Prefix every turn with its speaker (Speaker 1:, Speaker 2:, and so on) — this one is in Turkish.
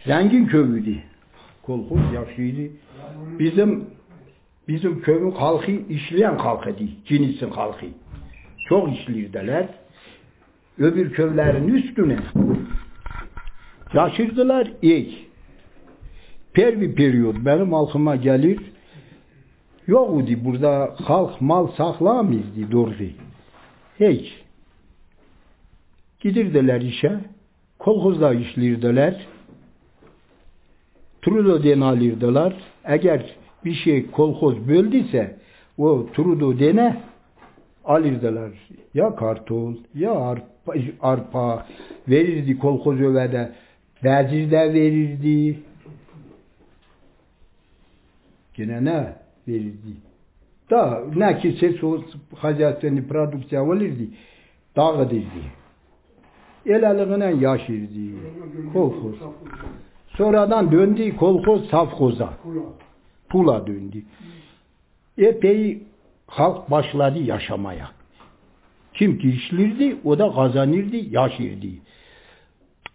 Speaker 1: Zengin köyüydü. Kolhoz yaşıydı. Bizim köyün halkı işleyen halkıydı. Cinisin halkı. Çok işlirdiler. Öbür köylerin üstüne yaşırdılar per bir periyod benim halkıma gelir. Yok idi burada halk mal saklamazdı doğrusu. Hiç. Gidirdiler işe. Kolhozda işlirdiler. Trudo alırdılar. Eğer bir şey kolhoz böldüyse o trudo alırdılar. Ya kartol, ya arpa verirdi kolhoz övede. Bezir de verirdi. Yine ne verirdi? Da ne ki ses o hacatını prodüksiyon olurdu. Dağıdırdı. El yaşırdı. Kolhoz. Sonradan döndü kolhoz safkoza. Pula döndü. Epey halk başladı yaşamaya. Kim ki işlirdi o da kazanırdı, yaşırdı.